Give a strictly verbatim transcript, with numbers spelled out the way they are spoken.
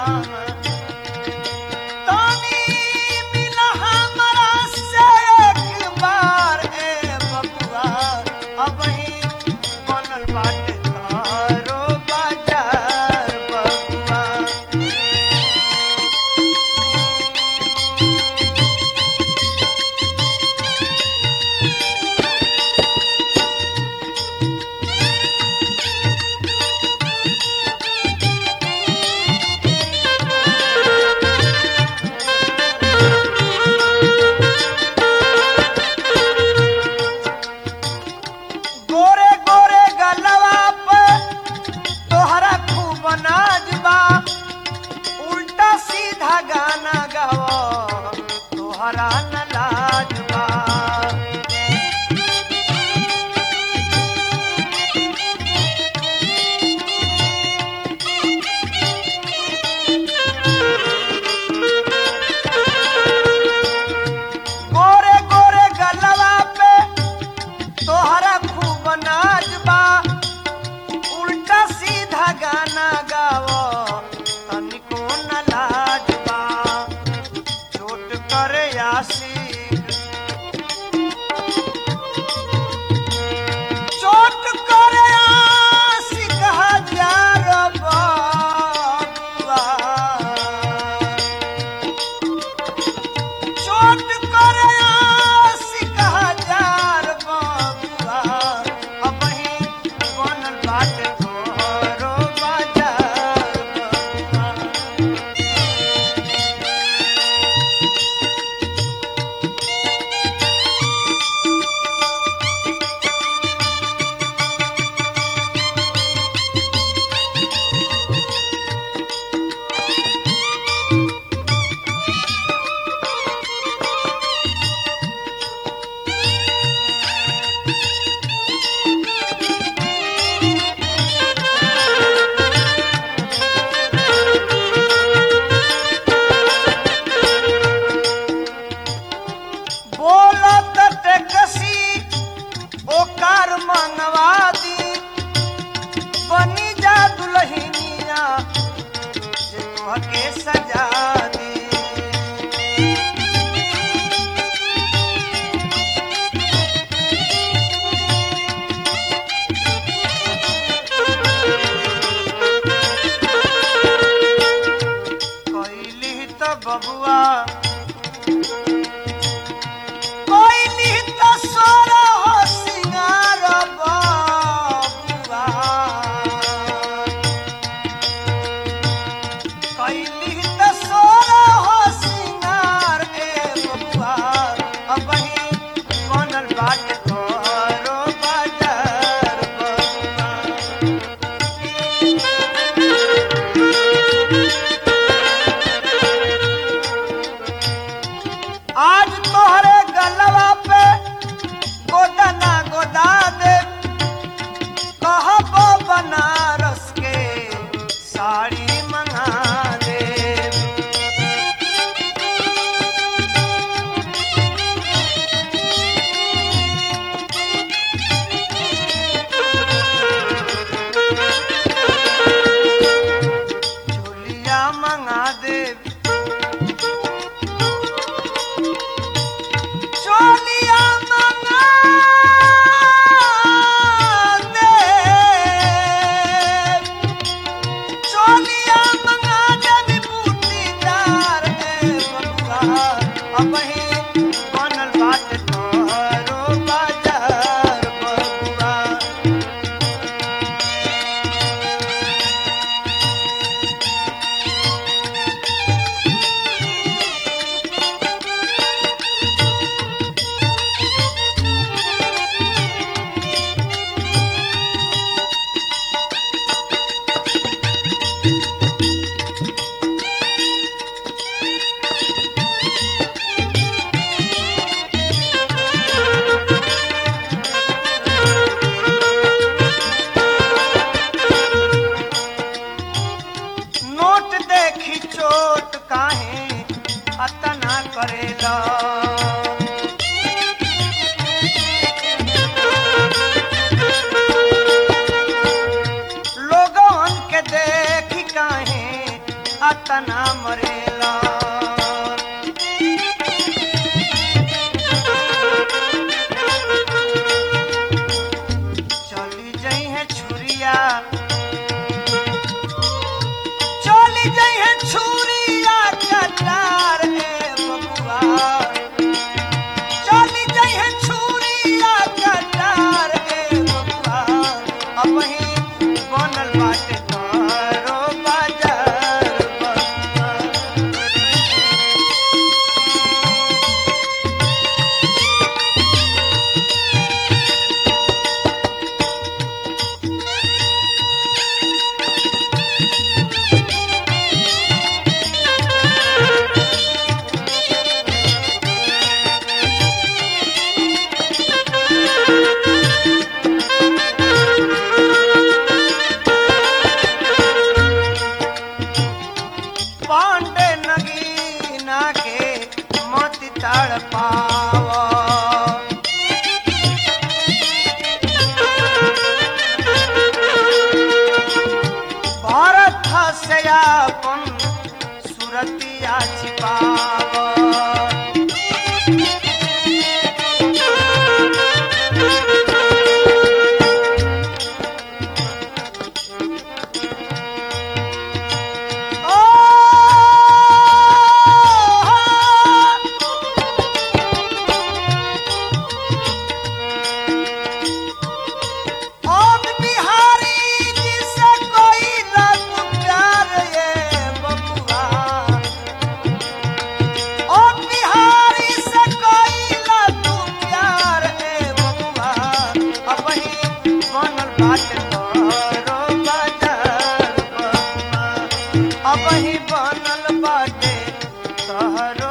तानी मिला हमरा से एक बार ए बबुआ अब ही बनल बाटे तारो बाजार बबुआ गोरे गोरे गलवा पे तोहरा खूब नाज बा उल्टा सीधा गाना गावो तोहरा न लाज बा गोरे गोरे गलवा पे तोहरा खूब नाच बा उल्टा सीधा गाना गावो तनिको न लाज बा चोट करे आशिक चोट करे आशिक हजार बबुआ चोट करे आशिक हजार बबुआ अब ही बनल बाटे तोहरो बाजार बबुआ बोलत टैक्सी ओकार मंगवा दी बनी जा दुल्हनिया जे तोहके सजा दी कैली त बबुआ कोई निहित सोर हो सिंगार बबुआ कोई निहित सोर हो सिंगार ए बबुआ अब ही बनल बाटे तोहरो बाजार बबुआ आज तोहरे गलवा पे गोदना गोदा दे कहबो बनारस के साड़ी मंगा दे झुलिया मंगा दे चोलिया मंगा दे चोलिया मंगा दे बूटीदार ए बबुआ अब ही बनल बाटे तोहरो बाजार बबुआ करेला लोगन के देखी काहे तना मरेला चली जई है छुरिया चली जई है छुरिया कटार ए बबुआ चली जई है छुरिया कटार ए बबुआ अब ही बनल बाटे तोरो बाजार बबुआ पांडे नगीना के मोती तड़ पावा भारत से अपन सुरतिया छिपावा अब बिहारी जी से कोई लग प्यार ये बबुआ अब बिहारी से कोई लग प्यार ये बबुआ अब ही बनल बाटे तोरो बाजार बबुआ अब ही बनल बाटे तोरो